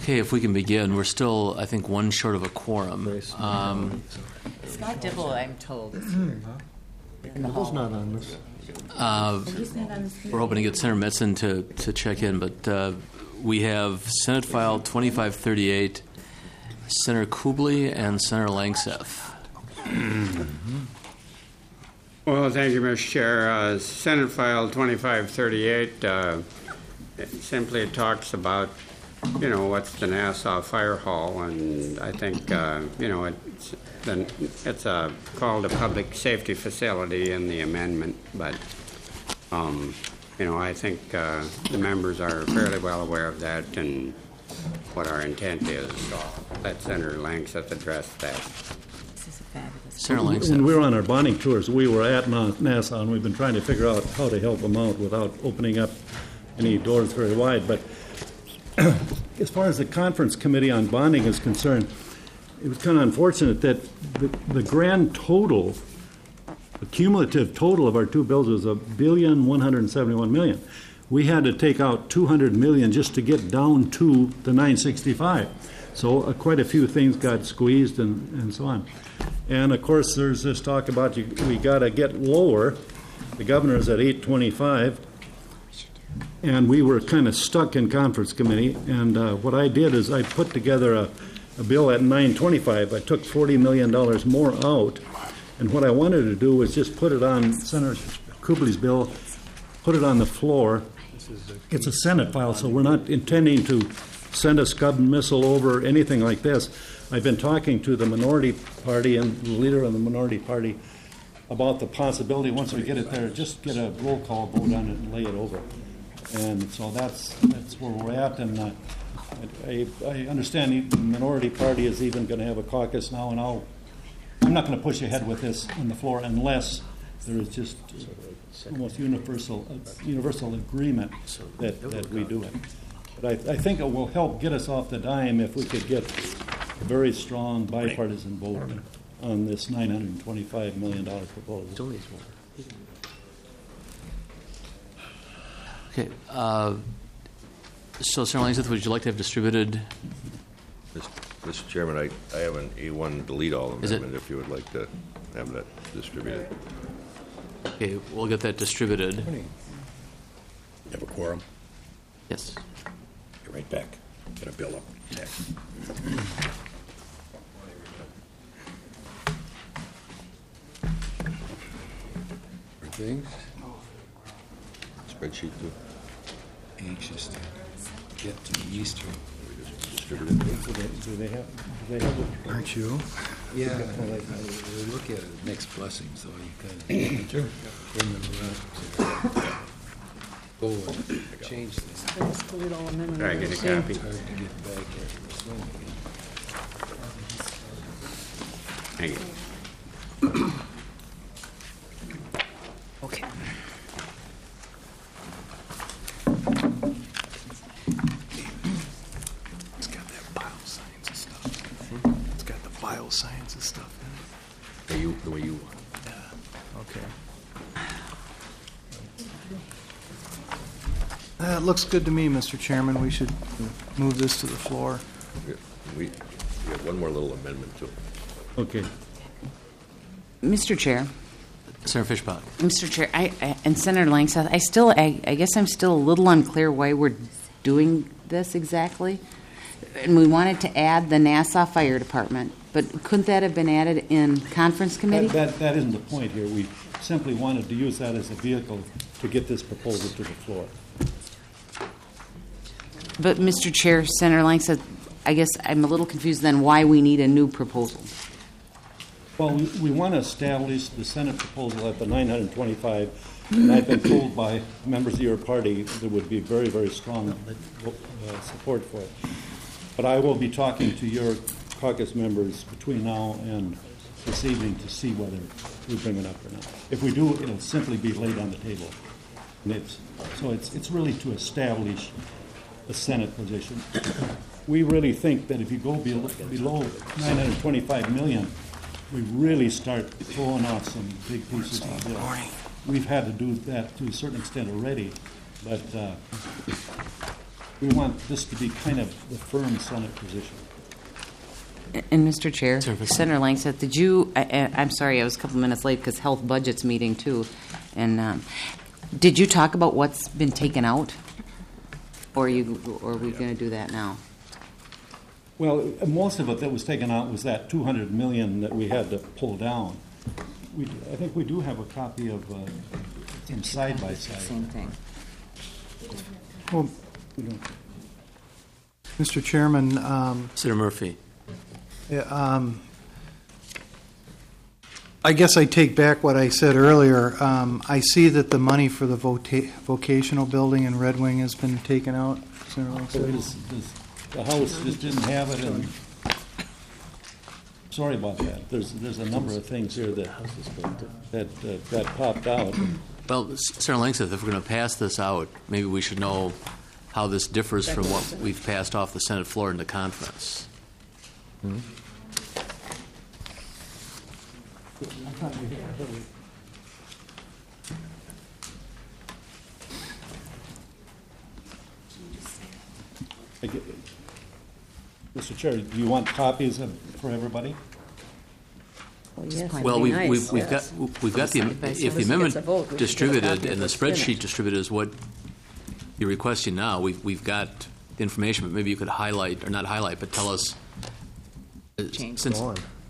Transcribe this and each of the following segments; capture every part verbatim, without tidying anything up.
Okay, if we can begin. We're still, I think, one short of a quorum. Um, Scott Dibble, I'm told, is here. In the hall. not on this. uh, we're hoping to get Senator Metzen to, to check in, but uh, we have Senate File twenty-five thirty-eight, Senator Kubley, and Senator Langseth. Well, thank you, Mister Chair. Uh, Senate File twenty-five thirty-eight uh, it simply talks about, you know, what's the Nassau Fire Hall, and I think, uh, you know, it's, the, it's a, called a public safety facility in the amendment, but, um, you know, I think uh, the members are fairly well aware of that and what our intent is. So let Senator Langseth address that. This is a fabulous. Senator When Langseth. we were on our bonding tours, we were at Nassau, and we've been trying to figure out how to help them out without opening up any doors very wide. But as far as the conference committee on bonding is concerned, it was kind of unfortunate that the, the grand total, the cumulative total of our two bills was a billion one hundred seventy-one million. We had to take out two hundred million just to get down to the nine sixty-five. So uh, quite a few things got squeezed and, and so on. And of course, there's this talk about you, we got to get lower. The governor's at eight twenty-five. And we were kind of stuck in conference committee. And uh, what I did is I put together a, a bill at nine twenty-five. I took forty million dollars more out. And what I wanted to do was just put it on Senator Kubley's bill, put it on the floor. It's a Senate file, so we're not intending to send a Scud missile over, anything like this. I've been talking to the minority party and the leader of the minority party about the possibility, once we get it there, just get a roll call vote on it and lay it over. And so that's that's where we're at. And uh, I, I understand the minority party is even going to have a caucus now, and I'll, I'm not going to push ahead with this on the floor unless there is just uh, almost universal uh, universal agreement that, that we do it. But I, I think it will help get us off the dime if we could get a very strong bipartisan vote on this nine hundred twenty-five million dollars proposal. Okay. Uh, so, Senator Langseth, would you like to have distributed? Mister Chairman, I, I have an A one delete all Is it- amendment if you would like to have that distributed. Okay, we'll get that distributed. You have a quorum? Yes. Get right back. Get a bill up. Check. Things Spreadsheet too. anxious to get to Easter. Distributed. Do they, do they have? Do they have it? Aren't you? Yeah, I, I, we look at it next blessing, so you kind of sure. Bring them around to go and change things. Let's put it all in. Try to get a copy. It's hard to get back after the swing again. Thank you. Okay. It's got that bioscience and stuff. It's got the bioscience and stuff in The way you, the way you want. it. Yeah. Okay. Uh, it looks good to me, Mister Chairman. We should move this to the floor. We, we have one more little amendment too. Okay. Mister Chair, Senator Fishbach. Mister Chair, I, I, and Senator Langseth, I still, I, I guess I'm still a little unclear why we're doing this exactly. And we wanted to add the Nassau Fire Department, but couldn't that have been added in conference committee? That, that, that isn't the point here. We simply wanted to use that as a vehicle to get this proposal to the floor. But Mister Chair, Senator Langseth, I guess I'm a little confused then why we need a new proposal. Well, we, we want to establish the Senate proposal at the nine hundred twenty-five, and I've been told by members of your party there would be very, very strong uh, support for it. But I will be talking to your caucus members between now and this evening to see whether we bring it up or not. If we do, it'll simply be laid on the table. And it's, so it's, it's really to establish a Senate position. We really think that if you go below, below nine hundred twenty-five million, we really start throwing off some big pieces of the bill. We've had to do that to a certain extent already, but uh, we want this to be kind of the firm Senate position. And Mister Chair, Sure. Senator Langseth, did you, I, I- I'm sorry, I was a couple minutes late because Health Budget's meeting too. And um, did you talk about what's been taken out? Or are you, or are we going to do that now? Well, most of it that was taken out was that two hundred million that we had to pull down. We, I think we do have a copy of, uh, some side by side. Same thing. Well, Mister Chairman, um, Senator Murphy. yeah, um, I guess I take back what I said earlier. Um, I see that the money for the vota- vocational building in Red Wing has been taken out. Senator So Langseth. this, this, the House just didn't have it, and sorry about that. There's, there's a number of things here that, that uh, got popped out. Well, S- Senator Langseth, if we're going to pass this out, maybe we should know how this differs from what we've passed off the Senate floor into conference. I get- Mister Chair, do you want copies of, for everybody? Well, we've, we've, we've got, we've got the, Side by if the side. amendment distributed and the spreadsheet distributed is what you're requesting now, we've, we've got the information, but maybe you could highlight, or not highlight, but tell us. uh, Change. since-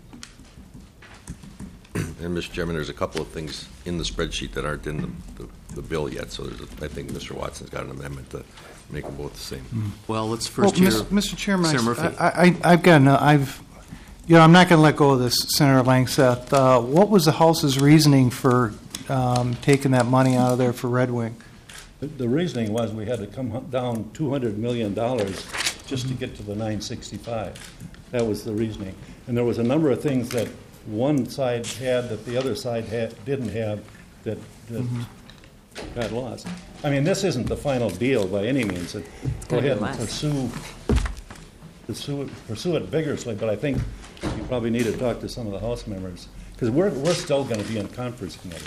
And, Mister Chairman, there's a couple of things in the spreadsheet that aren't in the, the, the bill yet, so there's, a- I think Mister Watson's got an amendment to make them both the same. Well, let's Well, first hear. Mis- Mister Chairman, I- Senator Murphy. I, I, I've got, no- I've, you know, I'm not going to let go of this, Senator Langseth. Uh, what was the House's reasoning for um, taking that money out of there for Red Wing? The- The reasoning was we had to come hu- down two hundred million dollars just to get to the nine sixty-five. That was the reasoning. And there was a number of things that one side had that the other side had, didn't have that, that got lost. I mean, this isn't the final deal by any means. It- Go Gotta be ahead and less. pursue, pursue it, pursue it vigorously, but I think you probably need to talk to some of the House members, because we're, we're still going to be in conference committee.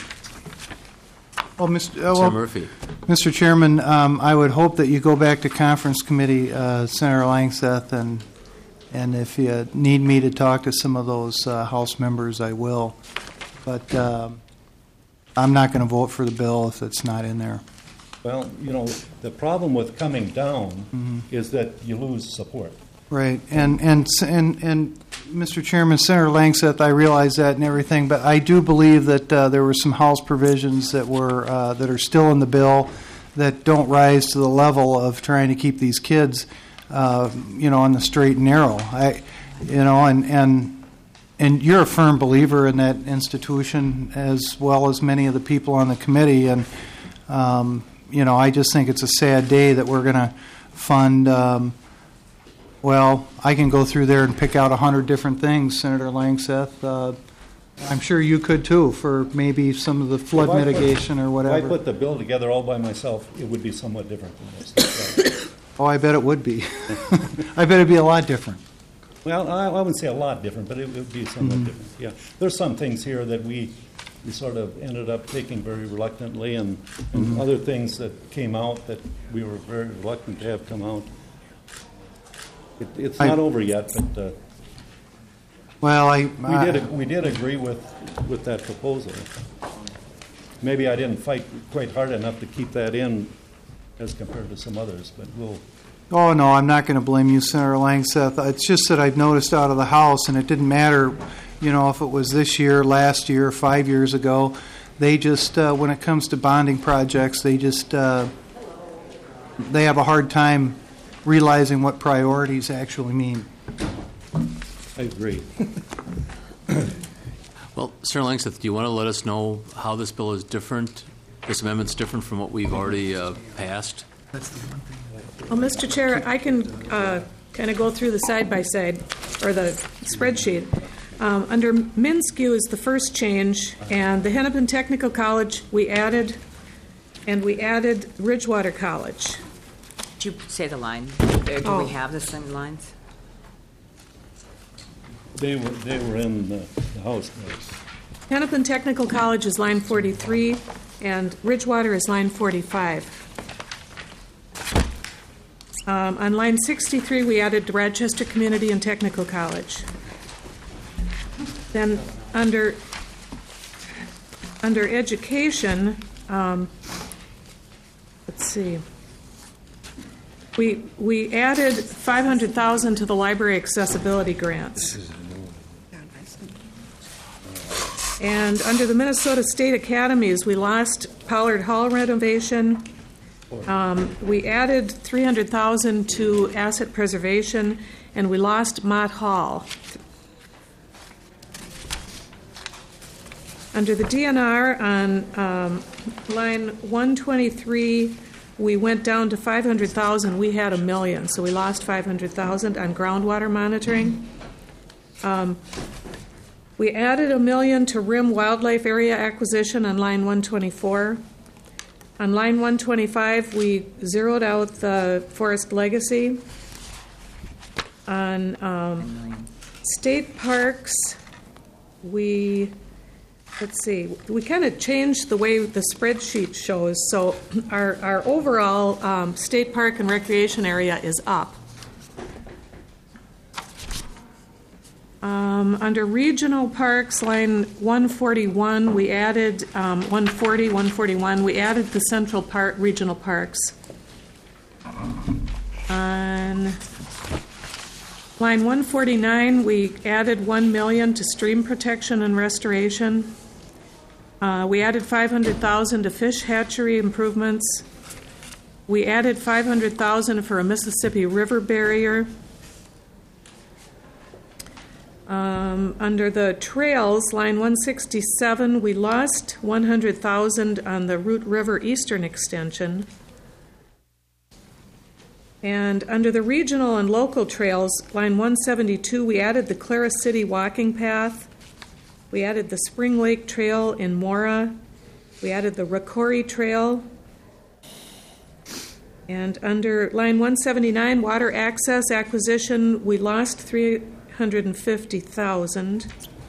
Well, Mister uh, Senator well, Murphy. Mister Chairman, um, I would hope that you go back to conference committee, uh, Senator Langseth, and and if you need me to talk to some of those uh, House members, I will. But um, I'm not going to vote for the bill if it's not in there. Well, you know, the problem with coming down is that you lose support. Right, and and and and Mister Chairman, Senator Langseth, I realize that and everything, but I do believe that uh, there were some House provisions that were uh, that are still in the bill that don't rise to the level of trying to keep these kids, uh, you know, on the straight and narrow. I, you know, and and and you're a firm believer in that institution as well as many of the people on the committee, and um, you know, I just think it's a sad day that we're going to fund. Um, Well, I can go through there and pick out a hundred different things, Senator Langseth. Uh, I'm sure you could too, for maybe some of the flood If I put- mitigation or If I whatever. put the bill together all by myself, it would be somewhat different than this. Oh, I bet it would be. I bet it'd be a lot different. Well, I I wouldn't say a lot different, but it would be somewhat Mm-hmm. different, yeah. There's some things here that we, we sort of ended up taking very reluctantly, and, and Mm-hmm. other things that came out that we were very reluctant to have come out. It, it's I- not over yet, but uh, Well, I, we did, we did agree with, with that proposal. Maybe I didn't fight quite hard enough to keep that in as compared to some others, but we'll, oh, no, I'm not going to blame you, Senator Langseth. It's just that I've noticed out of the House, and it didn't matter, you know, if it was this year, last year, five years ago, they just, uh, when it comes to bonding projects, they just, uh, they have a hard time realizing what priorities actually mean. I agree. Well, Senator Langseth, do you want to let us know how this bill is different, this amendment's different from what we've already uh, passed? Well, Mister Chair, I can uh, kind of go through the side-by-side, or the spreadsheet. Um, Under MnSCU is the first change, and the Hennepin Technical College, we added, and we added Ridgewater College. Did you say the line? Or do Oh. we have the same lines? They were, they were in the the House bills. Hennepin Technical College is line forty-three, and Ridgewater is line forty-five. Um, On line sixty-three, we added Rochester Community and Technical College. Then, under, under education, um, let's see, we, we added five hundred thousand dollars to the library accessibility grants. And under the Minnesota State Academies, we lost Pollard Hall renovation. Um, we added three hundred thousand dollars to asset preservation, and we lost Mott Hall. Under the D N R on um, line one twenty-three, we went down to five hundred thousand dollars. We had a million, so we lost five hundred thousand dollars on groundwater monitoring. Um, we added a million to R I M wildlife area acquisition on line one twenty-four. On line one twenty-five, we zeroed out the forest legacy. On um, state parks, we, let's see, we kind of changed the way the spreadsheet shows. So our, our overall um, state park and recreation area is up. Um, under regional parks, line one forty-one, we added um, one forty, one forty-one, we added the central part regional parks. On line one forty-nine, we added one million to stream protection and restoration. Uh, we added five hundred thousand to fish hatchery improvements. We added five hundred thousand for a Mississippi River barrier. Um, under the trails, line one sixty-seven, we lost one hundred thousand on the Root River Eastern Extension. And under the regional and local trails, line one seventy-two, we added the Clara City walking path. We added the Spring Lake Trail in Mora. We added the Rakori Trail. And under line one seventy-nine, water access acquisition, we lost three hundred fifty thousand.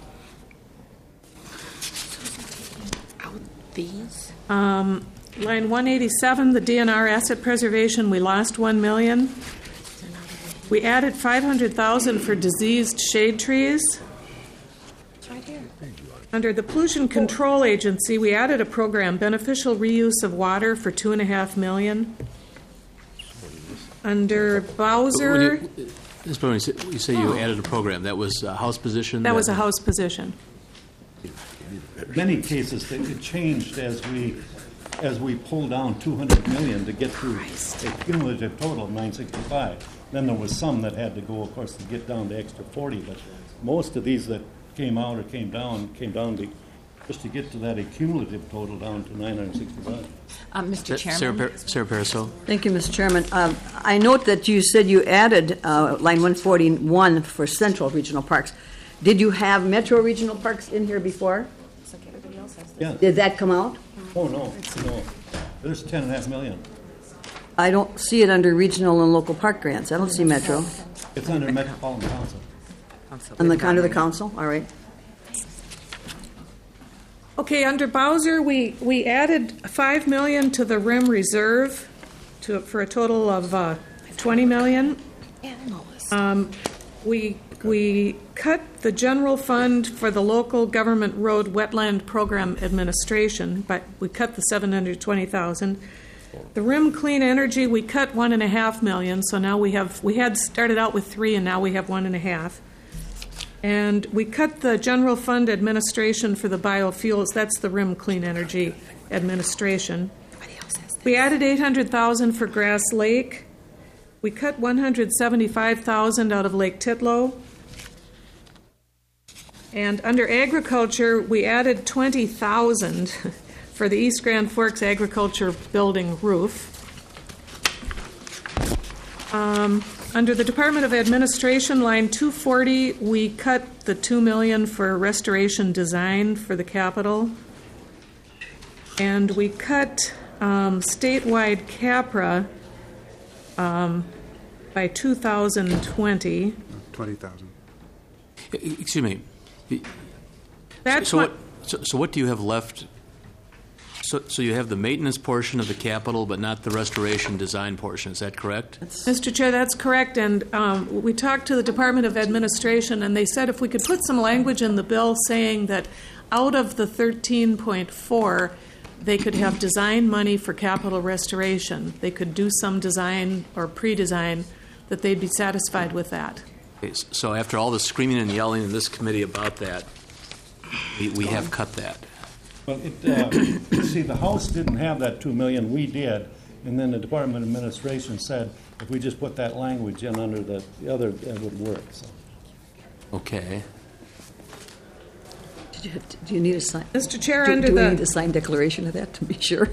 These? Um, line one eighty-seven, the D N R asset preservation, we lost one million. We added five hundred thousand for diseased shade trees. It's right here. Under the Pollution Control Agency, we added a program, beneficial reuse of water, for two and a half million. Under Bowser, When you- Miz Berman, you say- you say you added a program. That was a House position? that was a House position. Many cases, that it changed as we, as we pulled down two hundred million to get to a cumulative total of nine sixty-five. Then there was some that had to go, of course, to get down to extra forty, but most of these that came out or came down, came down to, just to get to that cumulative total down to nine hundred sixty-five. Um, Mister Sarah Chairman? Per- Sarah Paraso? Thank you, Mister Chairman. Um, I note that you said you added uh, line one forty-one for Central Regional Parks. Did you have Metro Regional Parks in here before? Yeah. Did that come out? Oh, no, no. There's ten and a half million. I don't see it under regional and local park grants. I don't see Metro. It's under Metropolitan Council. On the, under the council? All right. Okay, under Bowser, we, we added five million to the R I M reserve to, for a total of uh, twenty million. Um, we, we cut the general fund for the local government road wetland program administration, but we cut the seven hundred twenty thousand. The R I M Clean Energy, we cut one and a half million, so now we have, we had started out with three and now we have one and a half. And we cut the general fund administration for the biofuels. That's the R I M Clean Energy Administration. We added eight hundred thousand dollars for Grass Lake. We cut one hundred seventy-five thousand dollars out of Lake Titlow. And under agriculture, we added twenty thousand dollars for the East Grand Forks Agriculture Building roof. Um, Under the Department of Administration, line two forty, we cut the two million dollars for restoration design for the Capitol. And we cut um, statewide CAPRA um, by two thousand twenty. twenty thousand. Excuse me. That's So what, what, so so what do you have left So, so you have the maintenance portion of the capital, but not the restoration design portion. Is that correct? Mister Chair, that's correct, and um, we talked to the Department of Administration, and they said if we could put some language in the bill saying that out of the thirteen point four, they could have design money for capital restoration. They could do some design or pre-design, that they'd be satisfied with that. Okay, so after all the screaming and yelling in this committee about that, we, we have cut that. Well, it, uh, see, the House didn't have that two million, we did, and then the Department of Administration said if we just put that language in under the, the other, it would work, so. Okay. Did you have to- Do you need a sign? Mister Chair, Do under do we the- need a signed declaration of that to be sure?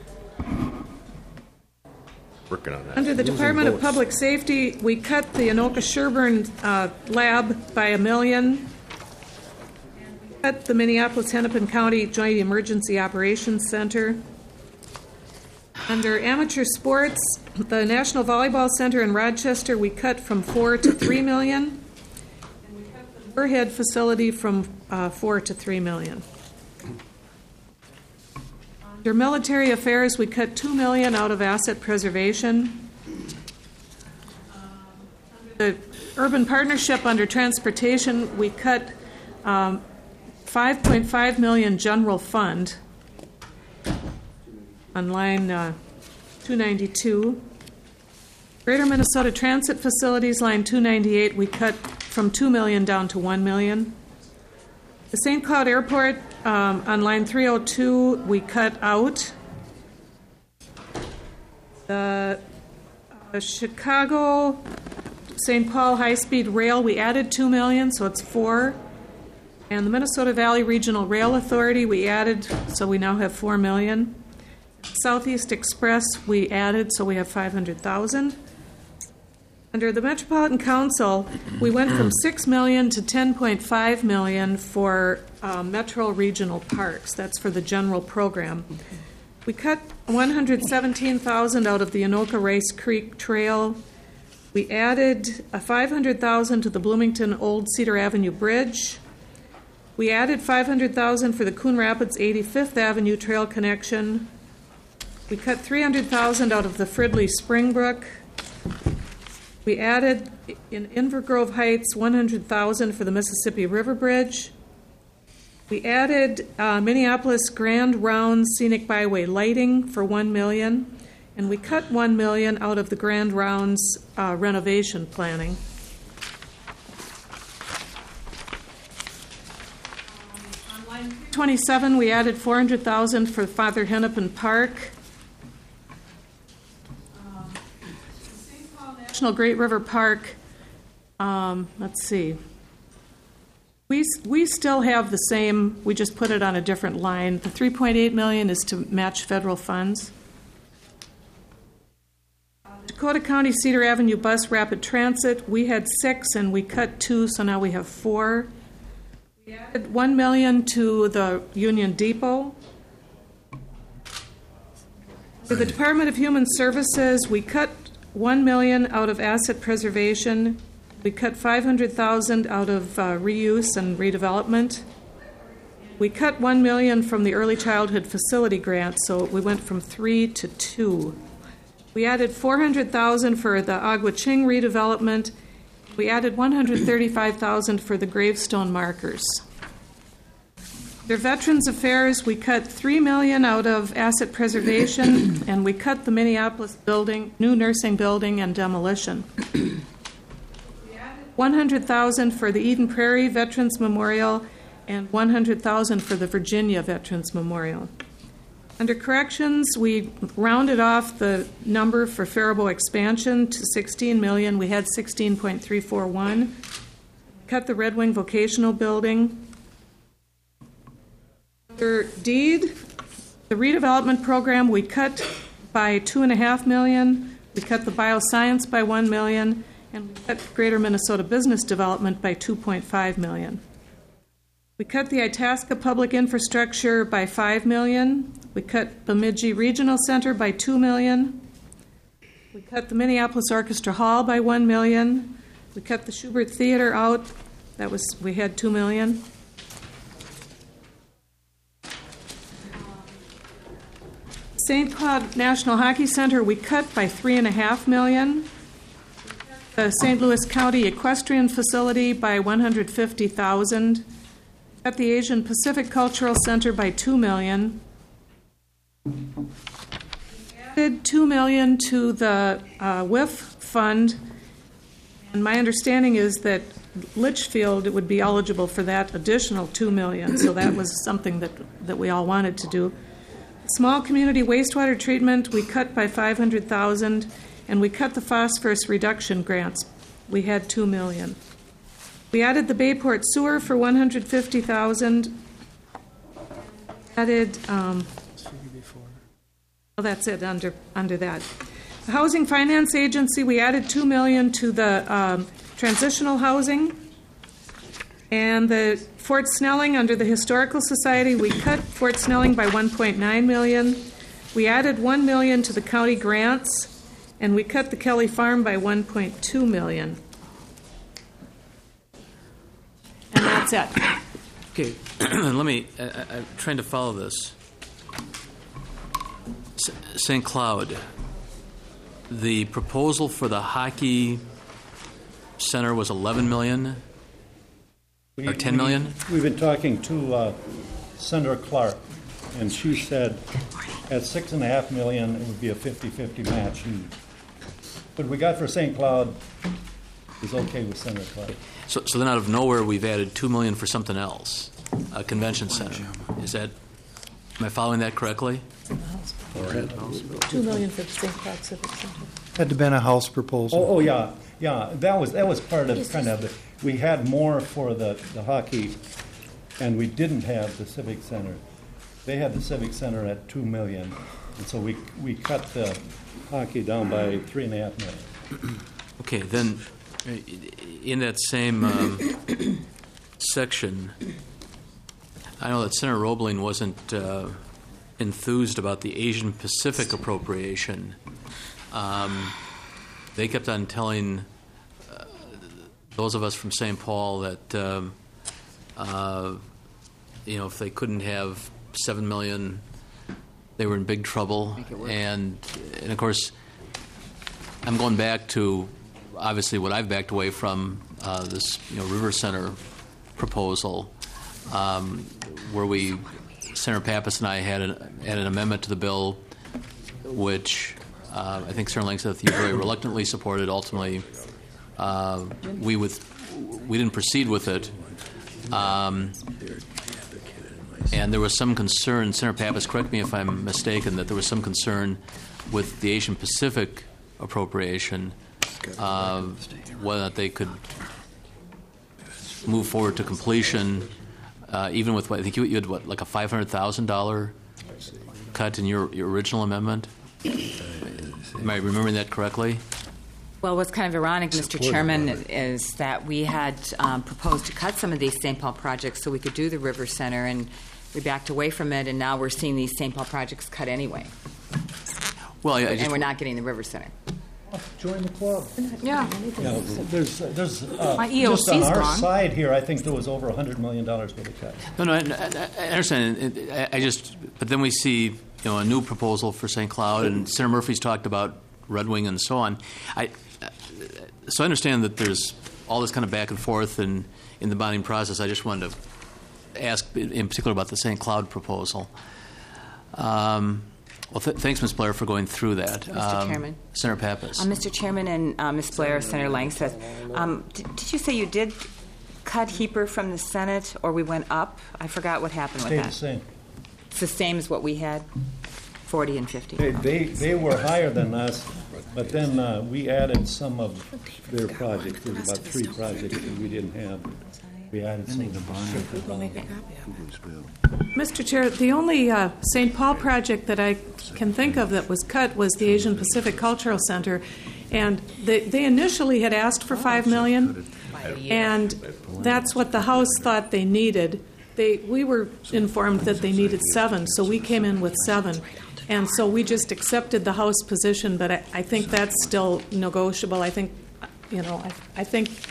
Working on that. Under the Losing Department of votes. Public Safety, we cut the Anoka Sherburne uh, lab by a million. Cut the Minneapolis Hennepin County Joint Emergency Operations Center. Under amateur sports, the National Volleyball Center in Rochester, we cut from four to three million. And we cut the Burhead facility from uh, four to three million. Under military affairs, we cut two million out of asset preservation. The urban partnership under transportation, we cut um, five point five million general fund on line uh, two ninety-two. Greater Minnesota Transit Facilities, line two ninety-eight, we cut from two million down to one million. The Saint Cloud Airport, um, on line three oh two, we cut out. The uh, Chicago Saint Paul High-Speed Rail, we added two million, so it's four. And the Minnesota Valley Regional Rail Authority, we added, so we now have four million. Southeast Express, we added, so we have five hundred thousand. Under the Metropolitan Council, we went from six million to ten point five million for uh, Metro Regional Parks. That's for the general program. We cut one hundred seventeen thousand out of the Anoka Rice Creek Trail. We added a five hundred thousand to the Bloomington Old Cedar Avenue Bridge. We added five hundred thousand for the Coon Rapids eighty-fifth Avenue Trail connection. We cut three hundred thousand out of the Fridley Springbrook. We added in Inver Grove Heights one hundred thousand for the Mississippi River Bridge. We added uh, Minneapolis Grand Round Scenic Byway lighting for one million, and we cut one million out of the Grand Rounds uh, renovation planning. On line twenty-seven, we added four hundred thousand for Father Hennepin Park. National Great River Park, um, let's see. We, we still have the same, we just put it on a different line. The three point eight million dollars is to match federal funds. Dakota County Cedar Avenue Bus Rapid Transit, we had six and we cut two, so now we have four. We added one million dollars to the Union Depot. For the Department of Human Services, we cut one million dollars out of asset preservation. We cut five hundred thousand dollars out of uh, reuse and redevelopment. We cut one million dollars from the early childhood facility grant, so we went from three to two. We added four hundred thousand dollars for the Agua Ching redevelopment. We added one hundred thirty-five thousand dollars for the gravestone markers. Under Veterans Affairs, we cut three million dollars out of asset preservation, and we cut the Minneapolis building, new nursing building, and demolition. We added one hundred thousand dollars for the Eden Prairie Veterans Memorial and one hundred thousand dollars for the Virginia Veterans Memorial. Under Corrections, we rounded off the number for Faribault expansion to sixteen million dollars. We had sixteen point three four one. Cut the Red Wing Vocational Building. Under Deed, the redevelopment program, we cut by two and a half million. We cut the bioscience by one million, and we cut Greater Minnesota Business Development by two point five million. We cut the Itasca Public Infrastructure by five million. We cut Bemidji Regional Center by two million. We cut the Minneapolis Orchestra Hall by one million. We cut the Schubert Theater out. That was we had two million. Saint Cloud National Hockey Center, we cut by three and a half million. The Saint Louis County Equestrian Facility by one hundred fifty thousand. At the Asian Pacific Cultural Center by two million. Added two million to the uh, W I F fund, and my understanding is that Litchfield would be eligible for that additional two million. So that was something that that we all wanted to do. Small community wastewater treatment, we cut by five hundred thousand, and we cut the phosphorus reduction grants. We had two million. We added the Bayport sewer for one hundred fifty thousand. Added, um, well, that's it under under that. The Housing Finance Agency, we added two million to the um, transitional housing. And the Fort Snelling, under the Historical Society, we cut Fort Snelling by one point nine million. We added one million to the county grants, and we cut the Kelly Farm by one point two million. And that's it. Okay, let me, I, I, I'm trying to follow this. S- Saint Cloud, the proposal for the hockey center was eleven million? We- Or ten million? we- We've been talking to uh, Senator Clark, and she said at six and a half million, it would be a fifty-fifty match. And what we got for Saint Cloud is okay with Senator Clark. So, so then out of nowhere, we've added two million for something else, a convention center. Is that, am I following that correctly? Two million for the Saint Cloud Civic Center. Had to been a House proposal. Oh, oh, yeah, yeah, that was, that was part of kind of, the we had more for the, the hockey, and we didn't have the Civic Center. They had the Civic Center at two million, and so we, we cut the hockey down by three and a half million. Okay, then, uh, in that same um, section, I know that Senator Roebling wasn't uh, enthused about the Asian Pacific appropriation. Um, they kept on telling uh, those of us from Saint Paul that, um, uh, you know, if they couldn't have seven million, they were in big trouble. And, and of course, I'm going back to obviously what I've backed away from, uh, this, you know, River Center proposal, um, where we, Senator Pappas and I had an, had an amendment to the bill, which uh, I think Senator Langseth, you very reluctantly supported. Ultimately, uh, we with we didn't proceed with it, um, and there was some concern. Senator Pappas, correct me if I'm mistaken, that there was some concern with the Asian Pacific appropriation, uh, whether or not they could move forward to completion, uh, even with what I think you, you had what, like a five hundred thousand dollar cut in your, your original amendment. Am I remembering that correctly? Well, what's kind of ironic, Mister Chairman, is that we had um, proposed to cut some of these Saint Paul projects so we could do the River Center, and we backed away from it, and now we're seeing these Saint Paul projects cut anyway. Well, I, I just, and we're not getting the River Center. Join the club. Yeah. Yeah, there's, there's, uh, My E O C's just on our gone. side here, I think there was over one hundred million dollars worth of cuts. no, no, I, I, I understand. It- it- I, I just, but then we see, you know, a new proposal for Saint Cloud, and Senator Murphy's talked about Red Wing and so on. I, so I understand that there's all this kind of back and forth in, in the bonding process. I just wanted to ask in particular about the Saint Cloud proposal. Um, well, th- thanks, Miz Blair, for going through that. Mister Um, Chairman. Senator Pappas. Uh, Mister Chairman and uh, Miz Blair, Senator Langseth, um, did, did you say you did cut HEAPR from the Senate, or we went up? I forgot what happened with Stayed that. the same. It's the same as what we had, forty and fifty. They, they, they were higher than us, but then uh, we added some of their projects. There's about three projects that we didn't have. We added some of the Mister Chair, the only uh, Saint Paul project that I can think of that was cut was the Asian Pacific Cultural Center, and they, they initially had asked for five million, and that's what the House thought they needed. They we were informed that they needed seven, so we came in with seven, and so we just accepted the House position. But I, I think that's still negotiable. I think, you know, I, I think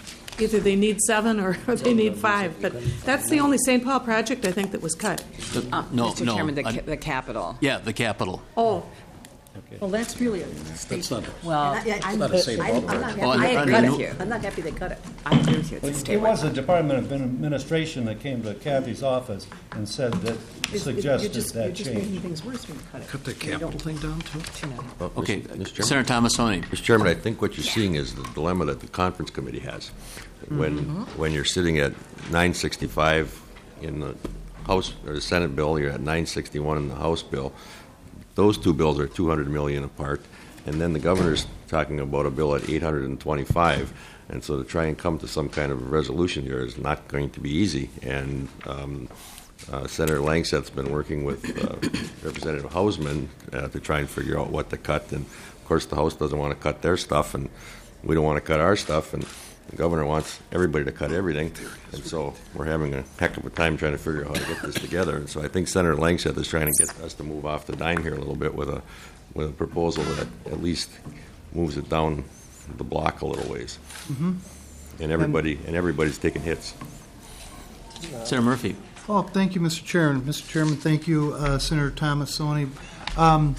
either they need seven or they need five. But that's the only Saint Paul project, I think, that was cut. Uh, No, Mister no. Chairman, the, I- ca- the capital. Yeah, the capital. Oh, well, that's really a That's not, Well, I'm not a Saint Paul I'm not project. Well, happy under- they cut under it. new- I'm not happy they cut it. I agree with you. It's a It state was the Department of Administration that came to Kathy's office and said that, suggested that change. things worse when you cut it. cut the capital thing down too? Well, Okay, Mister Chairman? Senator Thomasoni. Mister Chairman, I think what you're seeing is the dilemma that the conference committee has. When, when you're sitting at nine sixty-five in the House, or the Senate bill, you're at nine sixty-one in the House bill. Those two bills are two hundred million apart, and then the governor's talking about a bill at eight hundred twenty-five. And so to try and come to some kind of resolution here is not going to be easy. And um, uh, Senator Langseth's been working with uh, Representative Hausman uh, to try and figure out what to cut. And of course, the House doesn't want to cut their stuff, and we don't want to cut our stuff. And the governor wants everybody to cut everything. And so we're having a heck of a time trying to figure out how to get this together. And so I think Senator Langseth is trying to get us to move off the dime here a little bit with a with a proposal that at least moves it down the block a little ways. Mm-hmm. And everybody and everybody's taking hits. Senator Murphy. Oh, thank you, Mister Chairman. Mister Chairman, thank you, uh, Senator Thomasoni. Um,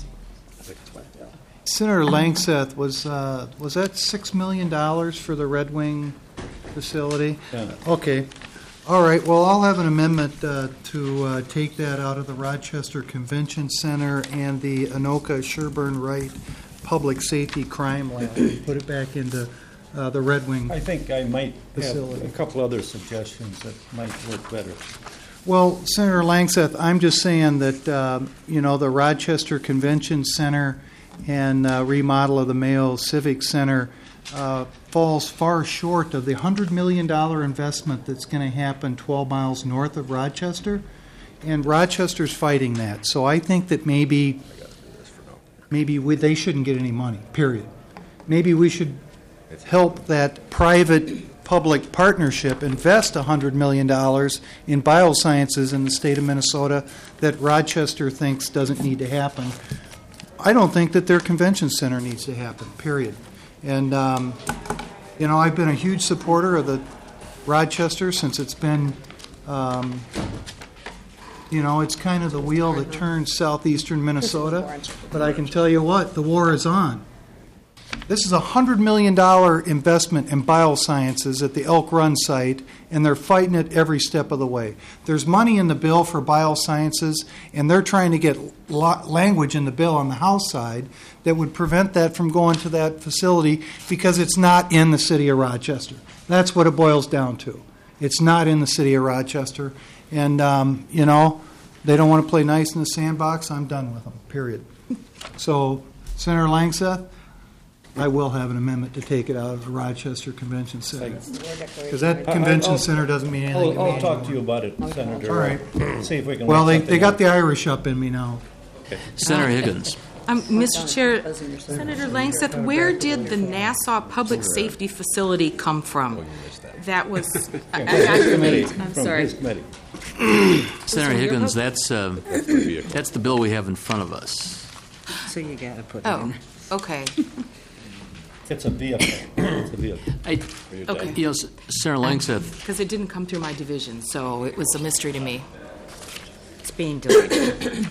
Senator Langseth, was uh, was that six million dollars for the Red Wing facility? Yeah. Okay. All right. Well, I'll have an amendment uh, to uh, take that out of the Rochester Convention Center and the Anoka Sherburne Wright Public Safety Crime Lab and put it back into uh, the Red Wing. I think I might have Facility. a couple other suggestions that might work better. Well, Senator Langseth, I'm just saying that, um, you know, the Rochester Convention Center and uh, remodel of the Mayo Civic Center uh, falls far short of the one hundred million dollars investment that's going to happen twelve miles north of Rochester. And Rochester's fighting that. So I think that maybe, maybe we, they shouldn't get any money, period. Maybe we should help that private-public partnership invest one hundred million dollars in biosciences in the state of Minnesota that Rochester thinks doesn't need to happen. I don't think that their convention center needs to happen, period. And, um, you know, I've been a huge supporter of the Rochester since it's been, um, you know, it's kind of the wheel that turns southeastern Minnesota. But I can tell you what, the war is on. This is a one hundred million dollars investment in biosciences at the Elk Run site, and they're fighting it every step of the way. There's money in the bill for biosciences, and they're trying to get lo- language in the bill on the House side that would prevent that from going to that facility because it's not in the city of Rochester. That's what it boils down to. It's not in the city of Rochester. And, um, you know, they don't want to play nice in the sandbox. I'm done with them, period. So, Senator Langseth, I will have an amendment to take it out of the Rochester Convention Center. Because that convention I'll- center doesn't mean anything to I'll, me I'll talk anymore. to you about it, Senator. All right. See if we can. Well, work they, something they got out. the Irish up in me now. Senator Higgins. Um, Mister Chair, Senator Langseth, where did the Nassau Public Safety Facility come from? That was, I- I- I- Committee, I'm from sorry. his committee. Senator Higgins, that's, uh, that's the bill we have in front of us. So you got to put it Oh, in. okay. It's a vehicle. It's a vehicle. I, Okay. you know, S- Senator Langseth, Because it didn't come through my division, so it was a mystery to me. It's being delayed.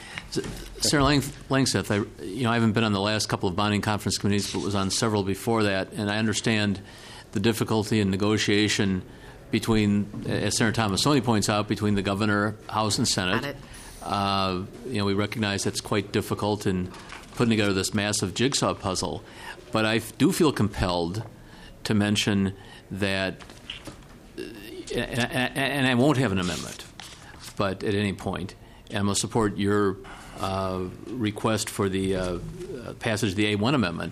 Senator Lang- Langseth, I, you know, I haven't been on the last couple of bonding conference committees, but was on several before that, and I understand the difficulty in negotiation between, as Senator Thomasoni points out, between the governor, House, and Senate. Got it. Uh, you know, we recognize that's quite difficult in putting together this massive jigsaw puzzle, but I f- do feel compelled to mention that, uh, and, and, and I won't have an amendment, but at any point, and I'm going to support your uh, request for the uh, passage of the A one amendment.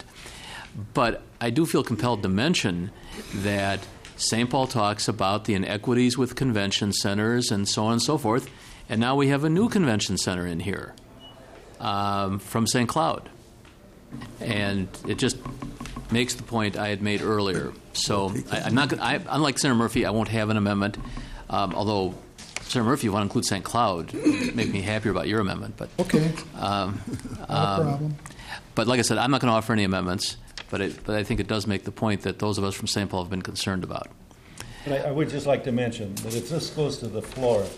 But I do feel compelled to mention that Saint Paul talks about the inequities with convention centers and so on and so forth, and now we have a new convention center in here um, from Saint Cloud. And it just makes the point I had made earlier. So I, I'm not. Gonna, I, unlike Senator Murphy, I won't have an amendment. Um, although, Senator Murphy, if you want to include Saint Cloud, it'd make me happier about your amendment. But Okay. um, Not a um, problem. But like I said, I'm not going to offer any amendments. But it, but I think it does make the point that those of us from Saint Paul have been concerned about. But I, I would just like to mention that if this goes to the floor,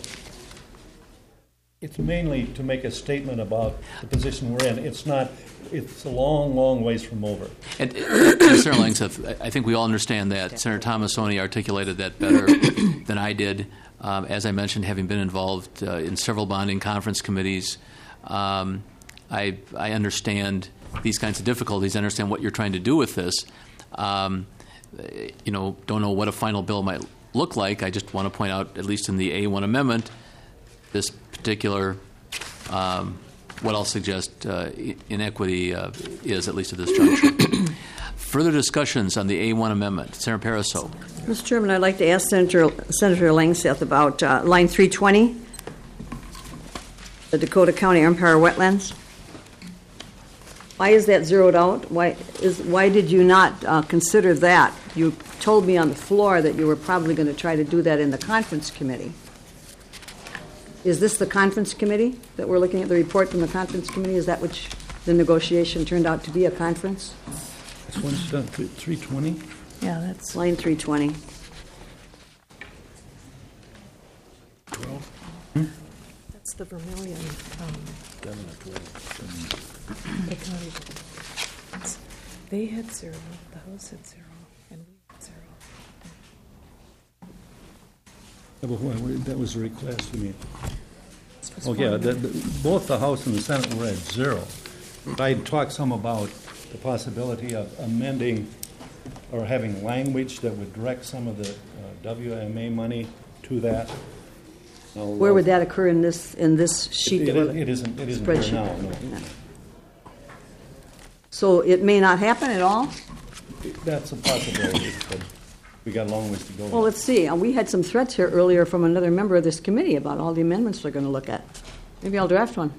it's mainly to make a statement about the position we're in. It's not, it's a long, long ways from over. And, and Senator Langseth, I think we all understand that. Senator Tomassoni articulated that better than I did. Um, as I mentioned, having been involved uh, in several bonding conference committees, um, I, I understand these kinds of difficulties. I understand what you're trying to do with this. Um, you know, don't know what a final bill might look like. I just want to point out, at least in the A one amendment, this particular, um, what I'll suggest uh, inequity uh, is, at least at this juncture. Further discussions on the A one amendment. Senator Paraso. Mister Chairman, I'd like to ask Senator, Senator Langseth about uh, line three twenty, the Dakota County Empire Wetlands. Why is that zeroed out? Why is why did you not uh, consider that? You told me on the floor that you were probably going to try to do that in the conference committee. Is this the conference committee that we're looking at, the report from the conference committee? Is that which the negotiation turned out to be, a conference? This one's done, three twenty? Yeah, that's line three twenty. That's the Vermillion. Um, they had zero, the House had zero, and we had zero. Yeah, but why- why- That was a request, you mean? Oh, yeah, the, the, both the House and the Senate were at zero. I talked some about the possibility of amending or having language that would direct some of the uh, W M A money to that. Now, Where uh, would that occur in this in this sheet? It, that we're- it isn't, it isn't here spreadsheet? now, no. So it may not happen at all? That's a possibility, but we got a long ways to go. Well, let's see. Uh, We had some threats here earlier from another member of this committee about all the amendments they're going to look at. Maybe I'll draft one.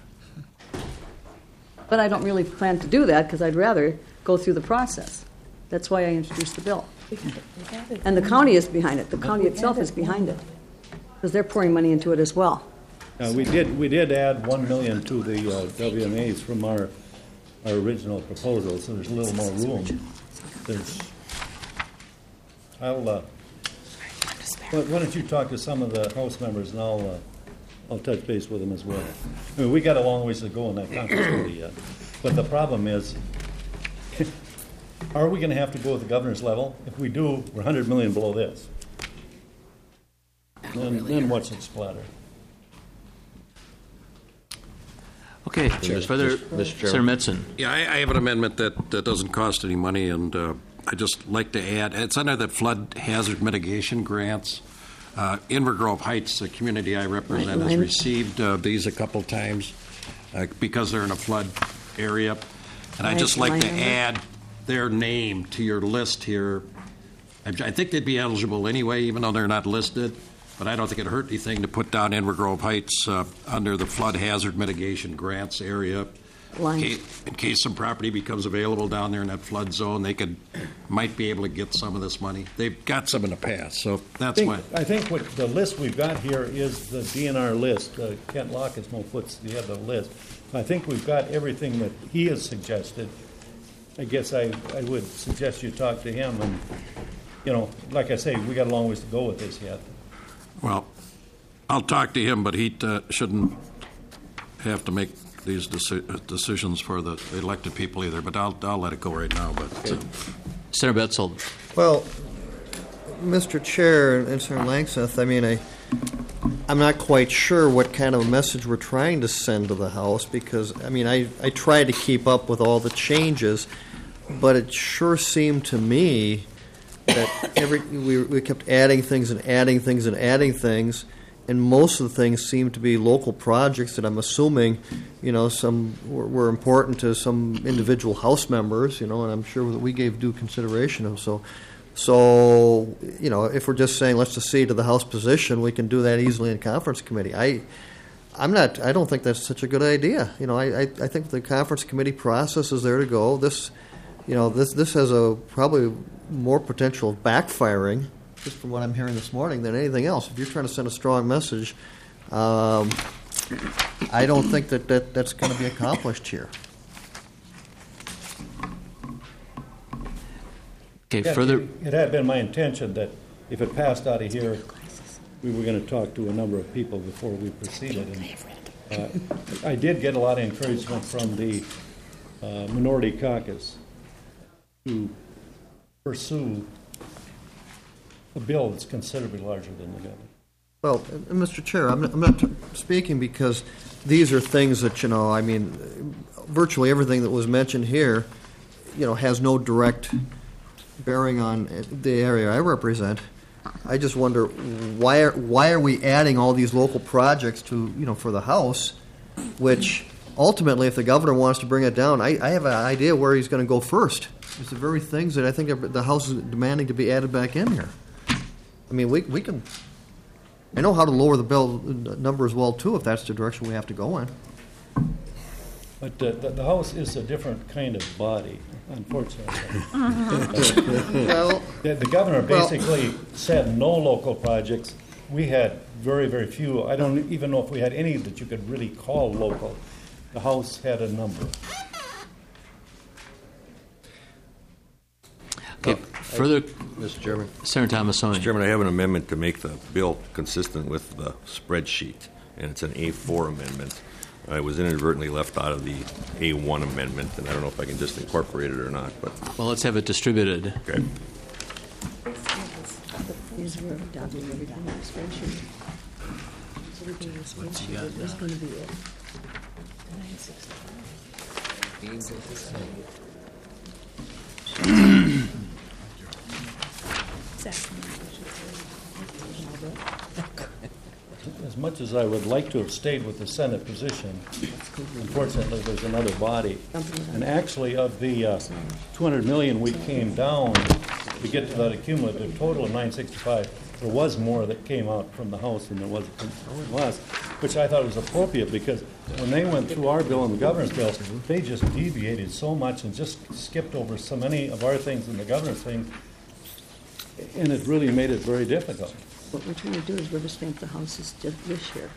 But I don't really plan to do that because I'd rather go through the process. That's why I introduced the bill. And the county is behind it. The county itself is behind it because they're pouring money into it as well. Uh, we did, we did add one million to the uh, W M As from our, our original proposal, so there's a little more room. There's, I'll, uh, why why don't you talk to some of the House members and I'll, uh, I'll touch base with them as well. I mean, we got a long ways to go in that conference committee yet. But the problem is, are we gonna have to go at the governor's level? If we do, we're a hundred million below this. Then, then what's it splatter? Okay, further, Mister Senator Metzen. Yeah, I, I have an amendment that, that doesn't cost any money, and uh, I just like to add, it's under the flood hazard mitigation grants. Uh, Inver Grove Heights, the community I represent, has received uh, these a couple times uh, because they're in a flood area. And I'd just like to add their name to your list here. I, I think they'd be eligible anyway, even though they're not listed. But I don't think it'd hurt anything to put down Inver Grove Heights uh, under the flood hazard mitigation grants area. In case, in case some property becomes available down there in that flood zone, they could, might be able to get some of this money. They've got some in the past, so I that's think, why. I think what the list we've got here is the D N R list. Uh, Kent Lockismo puts together the list. I think we've got everything that he has suggested. I guess I, I would suggest you talk to him and, you know, like I say, we got a long ways to go with this yet. Well, I'll talk to him, but he uh, shouldn't have to make these deci- decisions for the elected people either. But I'll I'll let it go right now. But uh, Senator Betzold. Well, Mister Chair and Senator Langseth, I mean, I, I'm not quite sure what kind of a message we're trying to send to the House because, I mean, I, I tried to keep up with all the changes, but it sure seemed to me that every we, we kept adding things and adding things and adding things, and most of the things seemed to be local projects that I'm assuming, you know, some were, were important to some individual House members, you know, and I'm sure that we gave due consideration of. So, so you know, if we're just saying let's accede to the House position, we can do that easily in conference committee. I, I'm not. I don't think that's such a good idea. You know, I, I, I think the conference committee process is there to go. This, you know, this this has a probably more potential of backfiring, just from what I'm hearing this morning, than anything else. If you're trying to send a strong message, um, I don't think that, that that's going to be accomplished here. Okay, Yeah, further. It it had been my intention that if it passed out of here, we were going to talk to a number of people before we proceeded. And, uh, I did get a lot of encouragement from the uh, minority caucus to pursue a bill that's considerably larger than the government. Well, uh, Mister Chair, I'm not, I'm not t- speaking because these are things that, you know, I mean, virtually everything that was mentioned here, you know, has no direct bearing on the area I represent. I just wonder why are why are we adding all these local projects to, you know, for the House, which ultimately, if the governor wants to bring it down, I, I have an idea where he's going to go first. It's the very things that I think the House is demanding to be added back in here. I mean, we we can. I know how to lower the bill number as well too, if that's the direction we have to go in. But uh, the, the House is a different kind of body, unfortunately. Well, the, the governor well- basically said no local projects. We had very, very few. I don't even know if we had any that you could really call local. The House had a number. Okay, further, Mister Chairman. Senator Thomasoni. Mister Chairman, I have an amendment to make the bill consistent with the spreadsheet, and it's an A four amendment. I was inadvertently left out of the A one amendment, and I don't know if I can just incorporate it or not, but. Well, let's have it distributed. Okay. These were adopted everything in the spreadsheet. Everything in the spreadsheet is going to be it. As much as I would like to have stayed with the Senate position, unfortunately, there's another body. And actually, of the uh, two hundred million we came down to get to that accumulative total of nine sixty-five, there was more that came out from the House than there was from us, which I thought was appropriate because when they went through our bill and the governor's bill, they just deviated so much and just skipped over so many of our things and the governor's things, and it really made it very difficult. What we're trying to do is rubber stamp the houses just this year.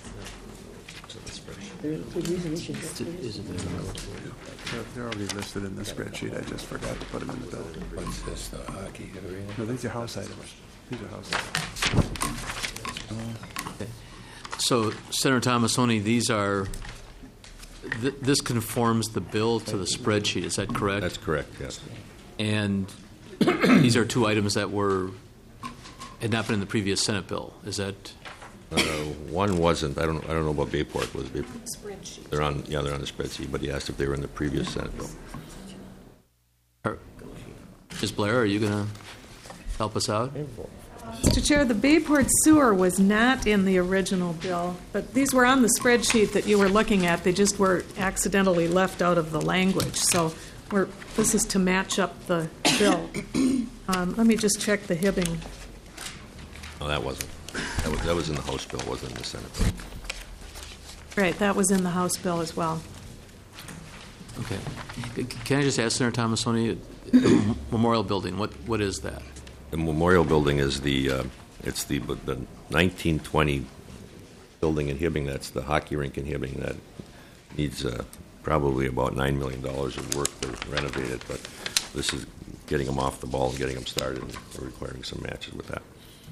There's a good reason we should do this. They're, they're already listed in the spreadsheet. I just forgot to put them in the bill. What's this, the hockey arena? No, these are house items. These are house items. Okay. So, Senator Thomasoni, these are, th- this conforms the bill to the spreadsheet, is that correct? That's correct, yes. And these are two items that were, had not been in the previous Senate bill, is that? Uh, one wasn't. I don't. I don't know about Bayport. Was Bayport? Spreadsheet. They're on. Yeah, they're on the spreadsheet. But he asked if they were in the previous Senate bill. Are, Miz Blair, are you going to help us out? Mister Chair, the Bayport sewer was not in the original bill, but these were on the spreadsheet that you were looking at. They just were accidentally left out of the language. So we're, this is to match up the bill. Um, let me just check the Hibbing. No, that wasn't. That was, that was in the House bill, wasn't in the Senate bill. Right, that was in the House bill as well. Okay. C- Can I just ask Senator Thomasoni, the Memorial Building, what, what is that? The Memorial Building is the. Uh, it's the the nineteen twenty building in Hibbing. That's the hockey rink in Hibbing. That needs uh, probably about nine million dollars of work to renovate it. But this is getting them off the ball and getting them started, and we're requiring some matches with that.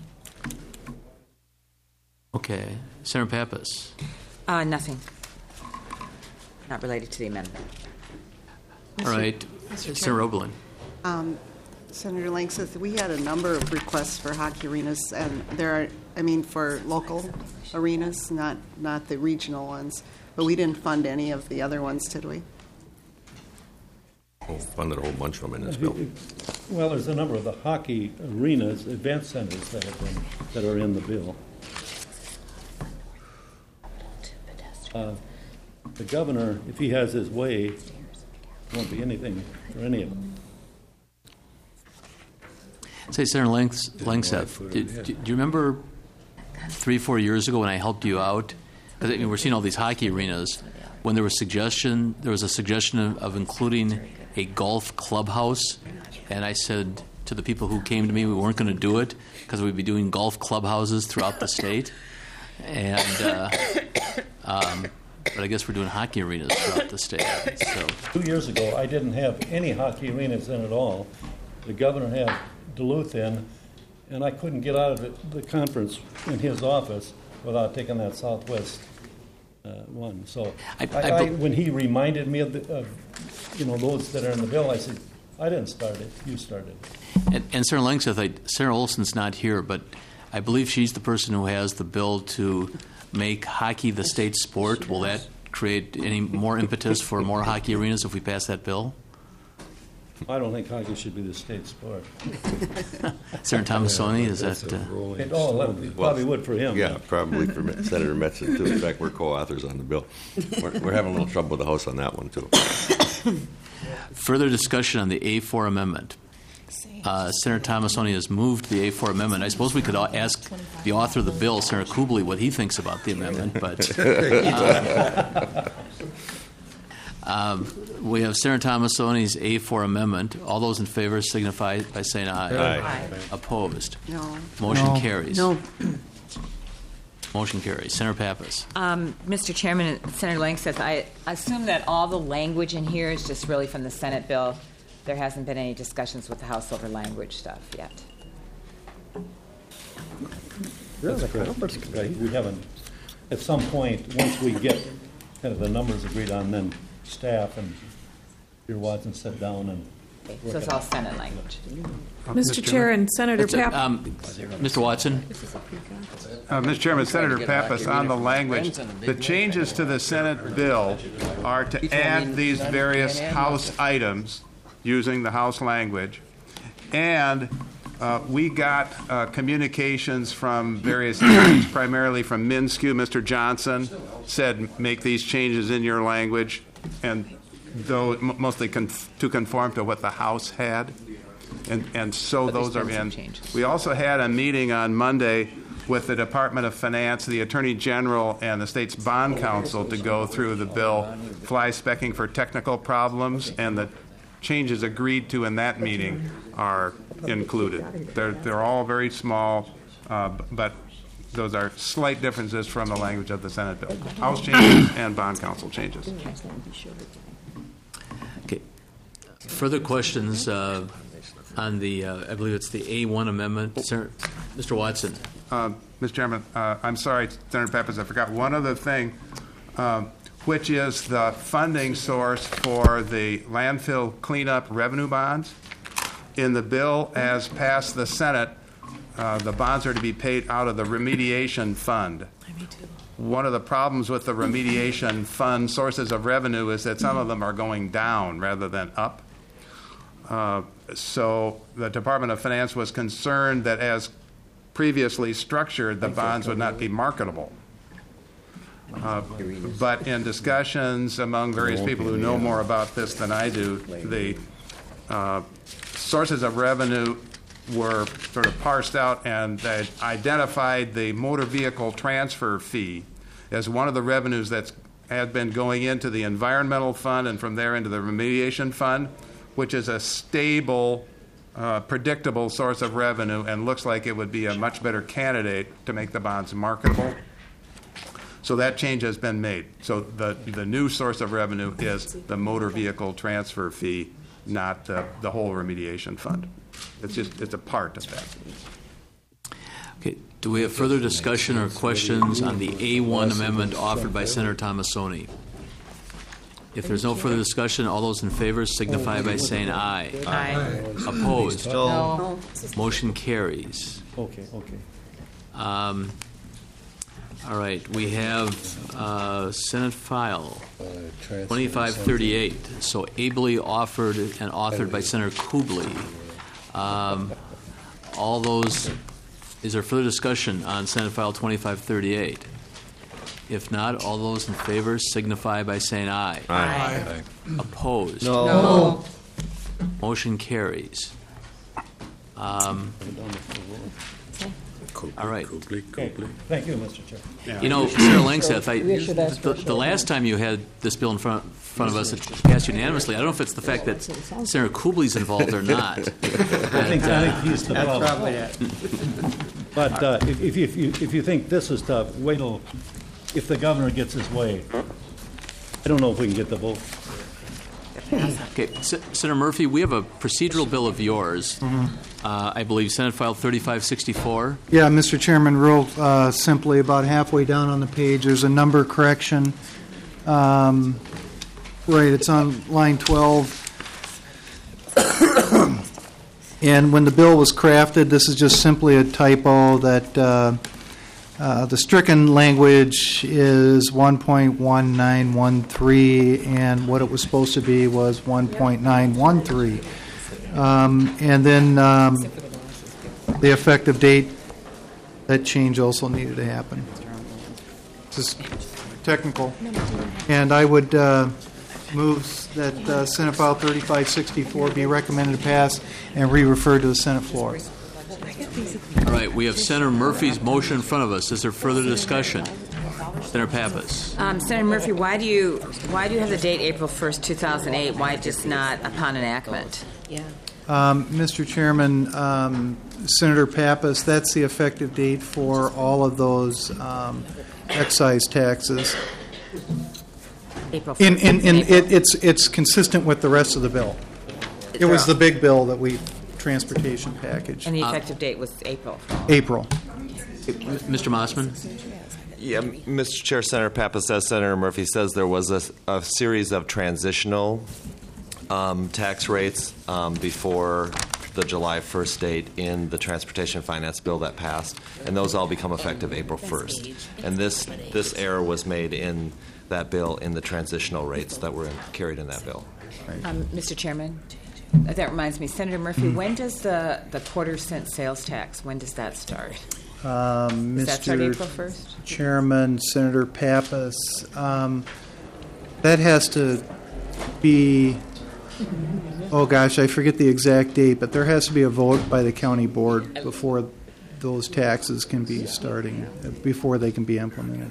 Okay. Senator Pappas. Uh, nothing. Not related to the amendment. All right. Senator Oberlin. Um, Senator Langseth, we had a number of requests for hockey arenas, and there are, I mean, for local arenas, not not the regional ones. But we didn't fund any of the other ones, did we? Oh, funded a whole bunch of them in this bill. Well, there's a number of the hockey arenas, event centers that have been, that are in the bill. Uh, the governor, if he has his way, won't be anything for any of them. Say, Senator Langs- Langseth, do, do, do you remember three, four years ago when I helped you out? Because I mean, we're seeing all these hockey arenas. When there was suggestion, there was a suggestion of, of including a golf clubhouse, and I said to the people who came to me, we weren't going to do it because we'd be doing golf clubhouses throughout the state. And uh, um, but I guess we're doing hockey arenas throughout the state. So two years ago, I didn't have any hockey arenas in at all. The governor had Duluth in, and I couldn't get out of the, the conference in his office without taking that Southwest uh, one. So I- I, I I, be- when he reminded me of, the, of, you know, those that are in the bill, I said, I didn't start it, you started. And, and Sarah Langseth, I, Sarah Olson's not here, but I believe she's the person who has the bill to make hockey the state sport. Will that create any more impetus for more hockey arenas if we pass that bill? I don't think hockey should be the state sport. Senator Thomasoni, is That's that? a Uh, rolling It, oh, stone. it probably would for him. Yeah, probably for Me- Senator Metzen, too. In fact, we're co-authors on the bill. We're, we're having a little trouble with the House on that one, too. Further discussion on the A four amendment. Uh, Senator Thomasoni has moved the A four amendment. I suppose we could a- ask the author of the bill, Senator Kubley, what he thinks about the amendment, but uh, um, we have Senator Thomasoni's A four amendment. All those in favor signify by saying aye. Aye. Aye. Opposed? No. Motion No. carries. No. Motion carries. Senator Pappas. Um, Mister Chairman, and Senator Langseth, I assume that all the language in here is just really from the Senate bill. There hasn't been any discussions with the House over language stuff yet. That's correct. Right, we haven't, at some point, once we get kind of the numbers agreed on, then staff and your Watson sit down and Okay, work so it's it all out. Senate language. Mister Chair and Senator That's it. Papp. Um, Mister Watson. Uh, Mister Chairman, Senator Pappas, on the language, the changes to the Senate bill are to add these various House items using the House language. And uh, we got uh, communications from various areas, primarily from Minskew. Mister Johnson said, make these changes in your language, and though m- mostly conf- to conform to what the House had. And, and so But there's those are been some in. changes. We also had a meeting on Monday with the Department of Finance, the Attorney General, and the state's bond counsel to go through the bill, fly specking for technical problems, and the changes agreed to in that meeting are included. They're, they're all very small, uh, b- but those are slight differences from the language of the Senate bill. House changes and bond counsel changes. Okay. Further questions uh, on the, uh, I believe it's the A one amendment. Senator, Mister Watson. Uh, Mister Chairman, uh, I'm sorry, Senator Pappas, I forgot one other thing, um, which is the funding source for the landfill cleanup revenue bonds. In the bill as passed the Senate, uh, the bonds are to be paid out of the remediation fund. One of the problems with the remediation fund sources of revenue is that some of them are going down rather than up. Uh, so the Department of Finance was concerned that as previously structured, the bonds would not be marketable. Uh, but in discussions among various people who know more about this than I do, the uh, sources of revenue were sort of parsed out, and they identified the motor vehicle transfer fee as one of the revenues that's had been going into the environmental fund and from there into the remediation fund, which is a stable, uh, predictable source of revenue and looks like it would be a much better candidate to make the bonds marketable. So that change has been made. So the, the new source of revenue is the motor vehicle transfer fee, not the, the whole remediation fund. It's just, it's a part of that. Okay. Do we have further discussion or questions on the A one amendment offered by Senator Thomasoni? If there's no further discussion, all those in favor signify by saying aye. Aye. Opposed? No. Motion carries. Okay, okay. Um, all right, we have uh, Senate file twenty-five thirty-eight, so ably offered and authored by Senator Kubley. Um, all those, is there further discussion on Senate file twenty-five thirty-eight? If not, all those in favor signify by saying aye. Aye. Opposed? No. No. Motion carries. Um, all right. Okay. Thank you, Mister Chair. You know, Senator Langseth, I, the, the last time you had this bill in front, front of us, it passed unanimously. I don't know if it's the fact that Senator Kubley's involved or not. I think, I think he's the problem. But uh, if, if, you- if, you, if you think this is tough, wait till, if the governor gets his way. I don't know if we can get the vote. Okay, S- Senator Murphy, we have a procedural bill of yours. Mm-hmm. Uh, I believe Senate File thirty-five sixty-four. Yeah, Mister Chairman, real uh, simply, about halfway down on the page, there's a number correction. Um, right, it's on line twelve. And when the bill was crafted, this is just simply a typo that uh, uh, the stricken language is one point one nine one three, and what it was supposed to be was one point nine one three. Um, and then um, the effective date, that change also needed to happen. Just technical. And I would uh, move that uh, Senate File thirty-five sixty-four be recommended to pass and re-referred to the Senate floor. All right, we have Senator Murphy's motion in front of us. Is there further discussion? Senator Pappas. Um, Senator Murphy, why do you why do you have the date April first, two thousand eight? Why just not upon enactment? Yeah. Um, Mister Chairman, um, Senator Pappas, that's the effective date for all of those um, excise taxes. April In, first. in, in, it, it's it's consistent with the rest of the bill. It was the big bill that we transportation package. And the effective date was April. April. Mister Mossman. Yeah, Mister Chair, Senator Pappas says, Senator Murphy says there was a, a series of transitional um, tax rates um, before the July first date in the transportation finance bill that passed, and those all become effective April first. And this this error was made in that bill in the transitional rates that were in, carried in that bill. Um, Mister Chairman, that reminds me, Senator Murphy, when does the, the quarter cent sales tax, when does that start? Um, Does that start Mister April first? Chairman, Senator Pappas, um, that has to be, oh gosh, I forget the exact date, but there has to be a vote by the county board before those taxes can be starting, before they can be implemented.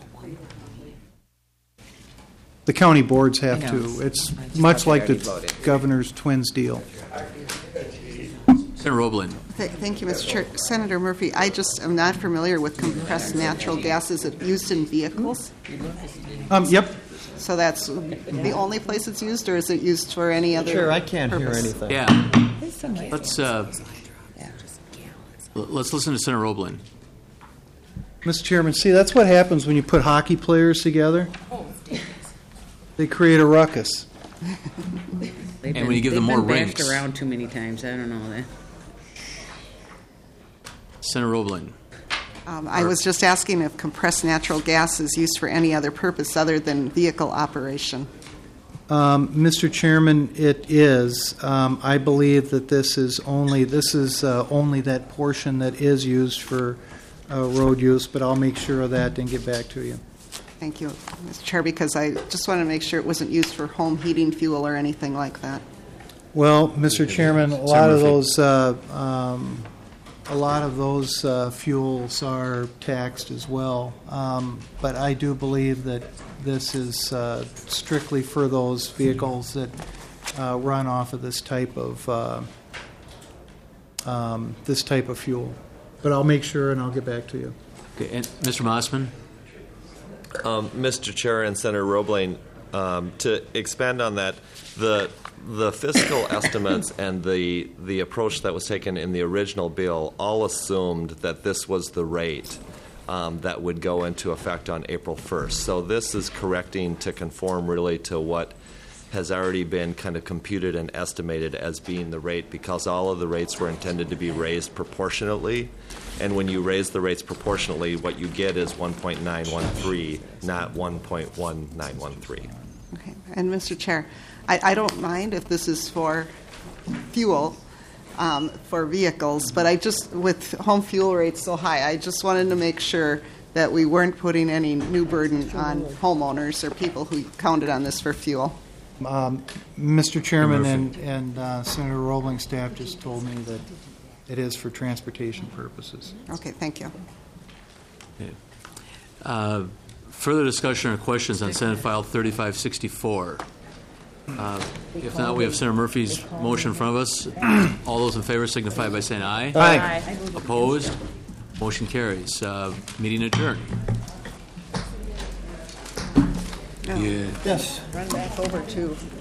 The county boards have I know. to. It's I just much thought they like the already voted. governor's twins deal. Senator Roblin. Th- Thank you, Mister Chair. Senator Murphy, I just am not familiar with compressed natural gas. Is it used in vehicles? Um, yep. So that's the only place it's used, or is it used for any other Chair, I can't hear purpose? anything. Yeah. Let's uh, l- let's listen to Senator Roblin. Mister Chairman, see, that's what happens when you put hockey players together. They create a ruckus. They've And when you give them they've more been bashed rinks. around too many times. I don't know that. Senator Roblin. Um, I was just asking if compressed natural gas is used for any other purpose other than vehicle operation. Um, Mister Chairman, it is. Um, I believe that this is only this is uh, only that portion that is used for uh, road use, but I'll make sure of that and get back to you. Thank you, Mister Chair, because I just wanted to make sure it wasn't used for home heating fuel or anything like that. Well, Mister Chairman, a lot of those uh, um, a lot of those uh, fuels are taxed as well, um, but I do believe that this is uh, strictly for those vehicles that uh, run off of this type of uh, um, this type of fuel. But I'll make sure and I'll get back to you. Okay, and Mister Mossman. Um, Mister Chair and Senator Roebling, um, to expand on that, the the fiscal estimates and the the approach that was taken in the original bill all assumed that this was the rate um, that would go into effect on April first. So this is correcting to conform really to what has already been kind of computed and estimated as being the rate, because all of the rates were intended to be raised proportionately. And when you raise the rates proportionately, what you get is one point nine one three, not one point one nine one three. Okay. And Mister Chair, I, I don't mind if this is for fuel um, for vehicles, but I just, with home fuel rates so high, I just wanted to make sure that we weren't putting any new burden on homeowners or people who counted on this for fuel. Um, Mister Chairman and, and uh, Senator Roebling's staff just told me that it is for transportation purposes. Okay, thank you. Okay. Uh, further discussion or questions on Senate File thirty-five sixty-four? Uh, if not, we have Senator Murphy's motion in front of us. All those in favor signify by saying aye. Aye. Aye. Opposed? Motion carries. Uh, meeting adjourned. No. Yeah. Yes. Run back over to